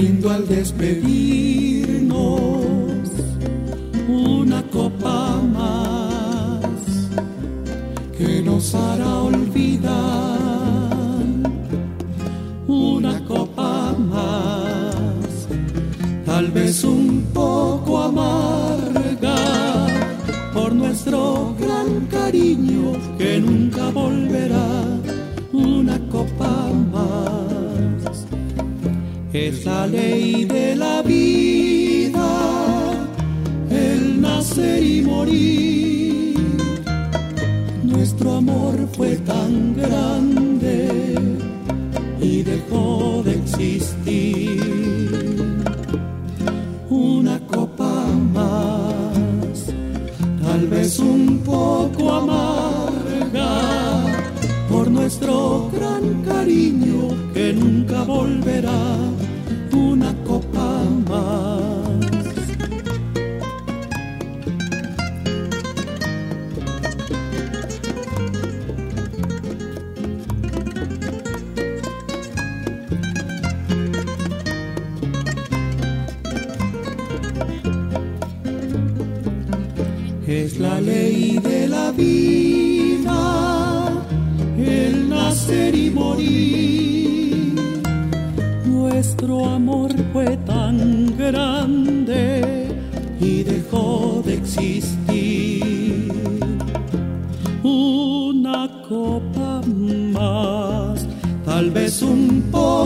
brindo al despedirnos una copa más que nos hará olvidar, una copa más, tal vez un poco amarga por nuestro gran cariño que nunca volverá, una copa más. Es la ley de la vida, el nacer y morir. Nuestro amor fue tan grande y dejó de existir. Una copa más, tal vez un poco amarga por nuestro gran cariño que nunca volverá, una copa más. Es la ley de la vida, el nacer y morir. Nuestro amor fue tan grande y dejó de existir. Una copa más, tal vez un poco